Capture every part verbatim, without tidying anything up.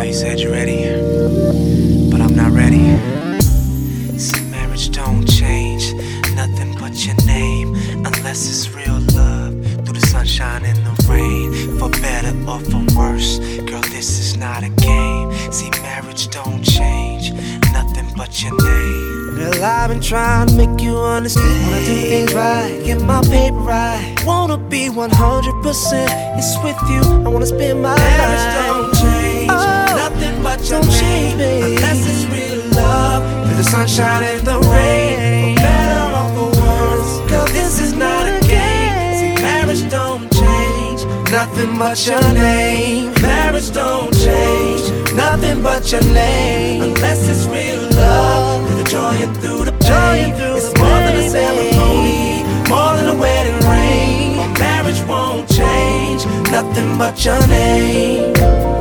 you said you're ready, but I'm not ready. See, marriage don't change nothing but your name, unless it's real love through the sunshine and the rain. For better or for worse, girl, this is not a game. See, marriage don't change nothing but your name. Girl, I've been trying to make you understand. Wanna do things right, get my paper right. Wanna be one hundred percent, it's with you, I wanna spend my life. Marriage don't change, oh, nothing but your don't name, change, babe. unless it's real love through the sunshine and the rain. For better or for worse, girl, this is not a game. See, marriage don't change nothing but your name. Marriage don't change nothing but your name, unless it's real love through the joy and through the pain. It's more than a ceremony, more than a wedding ring. For marriage won't change nothing but your name.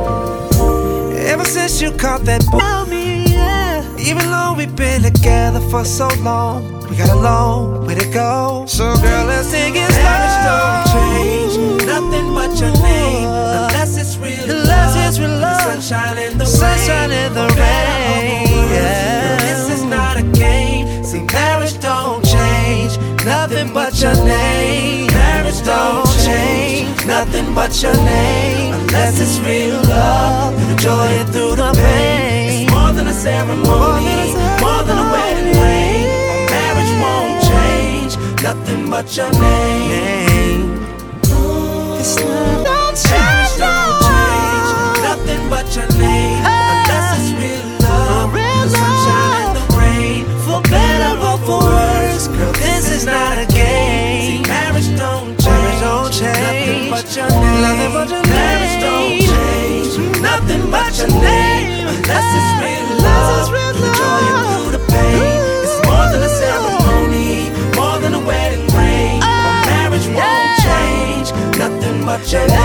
Ever since you caught that boy, me, yeah. Even though we've been together for so long, we got a long way to go. So girl, let's take it slow. Marriage don't change nothing but your name, unless it's real Unless love, it's real love. the sunshine and the Sunshine rain. and the For better rain, or for worse, yeah. girl, this is not a game. See, marriage don't change nothing but your name. Marriage don't change nothing but your name, unless it's real love through the joy and through the pain. It's more than a ceremony, more than a wedding ring. For marriage won't change nothing but your name. It's not Marriage don't change nothing but your name, unless it's real love, the sunshine and the rain. For better or for worse, girl, this is not a game. See, marriage don't change, don't change nothing but your name. Nothing but your Marriage don't name. change nothing but your name, unless it's real love, real through the joy and through the pain. It's more than a ceremony, more than a wedding ring. For marriage won't change nothing but your name.